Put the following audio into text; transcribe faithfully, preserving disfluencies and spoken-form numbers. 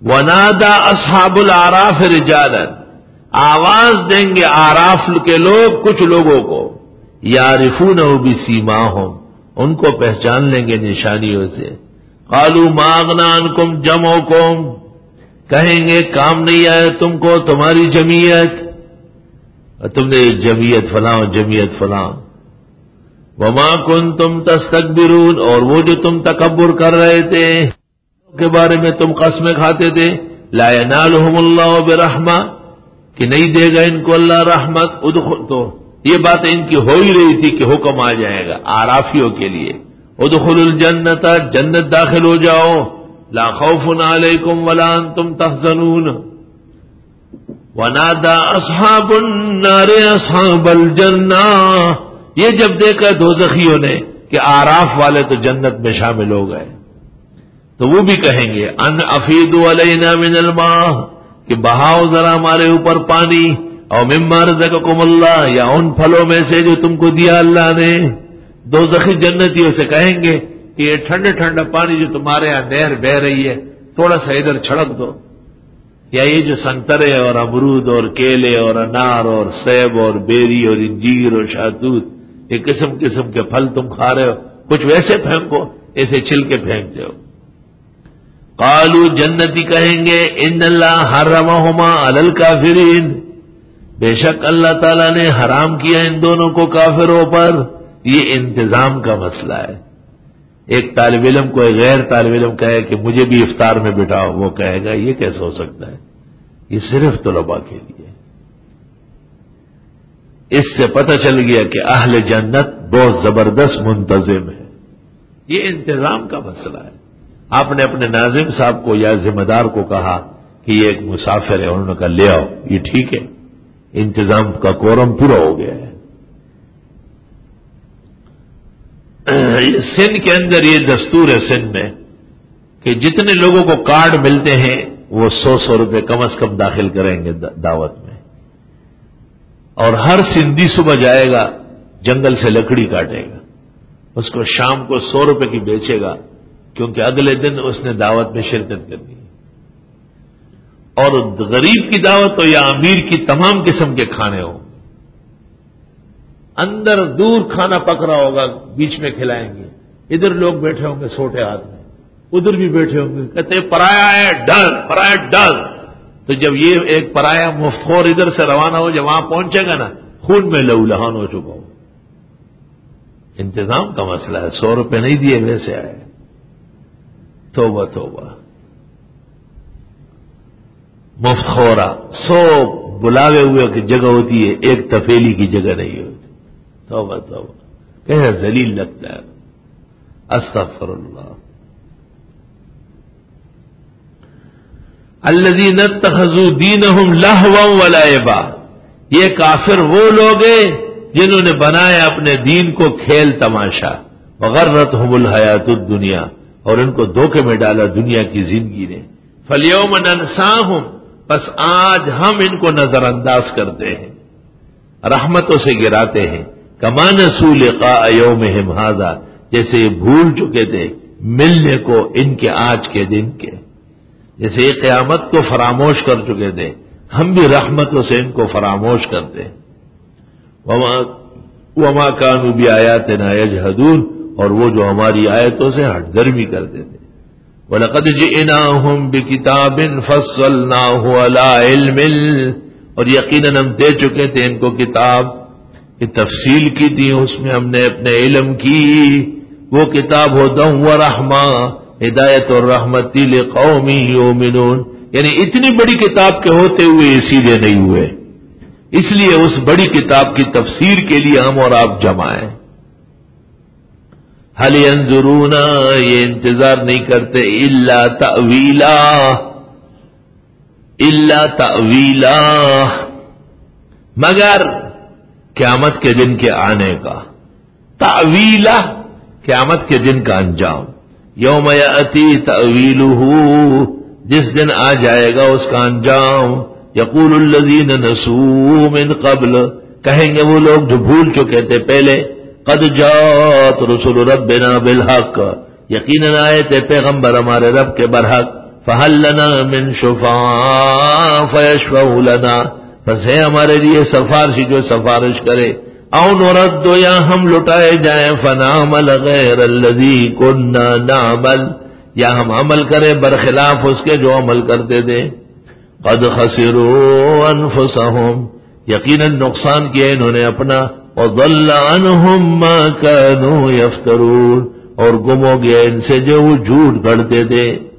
ونادا اصحاب الاعراف رجالا، آواز دیں گے آراف کے لوگ کچھ لوگوں کو، یعرفونہ بسیماہم، ان کو پہچان لیں گے نشانیوں سے، قالوا ما اغنی عنکم جمعکم، کہیں گے کام نہیں آئے تم کو تمہاری جمعیت، تم نے جمعیت فلاں جمعیت فلاں، وما کنتم تستکبرون، اور وہ جو تم تکبر کر رہے تھے کے بارے میں تم قسمیں کھاتے تھے، لا ینالہم اللہ برحمہ، کہ نہیں دے گا ان کو اللہ رحمت، ادخل، تو یہ بات ان کی ہو ہی رہی تھی کہ حکم آ جائے گا آرافیوں کے لیے، ادخلوا الجنت، جنت داخل ہو جاؤ، لا خوف علیکم ولا انتم تحزنون، ونادى اصحاب النار اصحاب الجنہ، یہ جب دیکھا دوزخیوں نے کہ آراف والے تو جنت میں شامل ہو گئے، تو وہ بھی کہیں گے ان افیدوا علینا من الماء، کہ بہاؤ ذرا ہمارے اوپر پانی، اور مما رزقکم اللہ، یا ان پھلوں میں سے جو تم کو دیا اللہ نے، دوزخی جنتیوں سے کہیں گے کہ یہ ٹھنڈا ٹھنڈا پانی جو تمہارے یہاں نہر بہ رہی ہے تھوڑا سا ادھر چھڑک دو، یا یہ جو سنترے اور امرود اور کیلے اور انار اور سیب اور بیری اور انجیر اور شہتوت، یہ قسم قسم کے پھل تم کھا رہے ہو، کچھ ویسے پھینکو، ایسے چھل کے پھینکتے ہو۔ قالوا، جنتی کہیں گے ان اللہ حرمہما علی الکافرین، بے شک اللہ تعالیٰ نے حرام کیا ان دونوں کو کافروں پر۔ یہ انتظام کا مسئلہ ہے۔ ایک طالب علم کو ایک غیر طالب علم کہے کہ مجھے بھی افطار میں بٹھاؤ، وہ کہے گا یہ کیسے ہو سکتا ہے، یہ صرف طلباء کے لیے۔ اس سے پتہ چل گیا کہ اہل جنت بہت زبردست منتظم ہے۔ یہ انتظام کا مسئلہ ہے۔ آپ نے اپنے ناظم صاحب کو یا ذمہ دار کو کہا کہ یہ ایک مسافر ہے، انہوں نے کہا لے آؤ، یہ ٹھیک ہے، انتظام کا کورم پورا ہو گیا ہے۔ سندھ کے اندر یہ دستور ہے سندھ میں کہ جتنے لوگوں کو کارڈ ملتے ہیں وہ سو سو روپے کم از کم داخل کریں گے دعوت میں، اور ہر سندھی صبح جائے گا جنگل سے لکڑی کاٹے گا، اس کو شام کو سو روپے کی بیچے گا، کیونکہ اگلے دن اس نے دعوت میں شرکت کرنی ہے۔ اور غریب کی دعوت ہو یا امیر کی، تمام قسم کے کھانے ہوں، اندر دور کھانا پک رہا ہوگا، بیچ میں کھلائیں گے، ادھر لوگ بیٹھے ہوں گے سوٹے ہاتھ میں، ادھر بھی بیٹھے ہوں گے، کہتے ہیں پرایا ہے ڈر، پرایا ڈر۔ تو جب یہ ایک پرایا مفتخور ادھر سے روانہ ہو، جب وہاں پہنچے گا نا، خون میں لہو لہان ہو چکا ہو۔ انتظام کا مسئلہ ہے، سو روپے نہیں دیے ویسے آئے۔ توبہ توبہ، مفتخورا، سو بلاوے ہوئے کی جگہ ہوتی ہے، ایک تفیلی کی جگہ نہیں ہوتی۔ توبہ توبہ، کہنا ذلیل لگتا ہے۔ استغفر اللہ۔ الذین اتخذوا دینہم لہوا ولعبا، یہ کافر وہ لوگ ہیں جنہوں نے بنایا اپنے دین کو کھیل تماشا، وغرتہم الحیات الدنیا، اور ان کو دھوکے میں ڈالا دنیا کی زندگی نے۔ فالیوم ننساہم، بس آج ہم ان کو نظر انداز کرتے ہیں، رحمتوں سے گراتے ہیں۔ کما نسوا لقاء یومہم ھذا، جیسے یہ بھول چکے تھے ملنے کو ان کے آج کے دن کے، جیسے یہ قیامت کو فراموش کر چکے تھے، ہم بھی رحمتوں سے ان کو فراموش کرتے ہیں۔ وما وما كانوا بآیاتنا یجحدون، اور وہ جو ہماری آیتوں سے ہٹ درمی کرتے تھے۔ وَلَقَدْ جِئْنَاهُمْ بِكِتَابٍ فَصَّلْنَاهُ عَلَىٰ عِلْمٍ، اور یقیناً ہم دے چکے تھے ان کو کتاب کی تفصیل کی تھی، اس میں ہم نے اپنے علم کی۔ وہ کتاب ہدی و رحمہ، ہدایت اور رحمت لقوم یؤمنون، یعنی اتنی بڑی کتاب کے ہوتے ہوئے یہ سیدھے نہیں ہوئے، اس لیے اس بڑی کتاب کی تفسیر کے لیے ہم اور آپ جمع ہیں۔ هل ينظرون، یہ انتظار نہیں کرتے، الا تأویلا، الا تأویلا، مگر قیامت کے دن کے آنے کا، تأویلا، قیامت کے دن کا انجام۔ یوم یأتی تأویلہ، جس دن آ جائے گا اس کا انجام۔ یقول الذین نسوا من قبل، کہیں گے وہ لوگ جو بھول چکے تھے پہلے، قد جاءت رسل ربنا بالحق، یقیناً آئے تھے پیغمبر ہمارے رب کے برحق، فہل لنا من شفعاء فیشفعوا لنا، پس ہے ہمارے لیے سفارشی جو سفارش کرے، او نرد یا ہم لٹائے جائیں فنعمل غیر الذی کنا نعمل، یا ہم عمل کریں برخلاف اس کے جو عمل کرتے تھے۔ قد خسروا انفسهم، یقیناً نقصان کیا انہوں نے اپنا، وضل عنهم ما كانوا يفترون، اور گم ہو گیا ان سے جو وہ جھوٹ گھڑتے تھے۔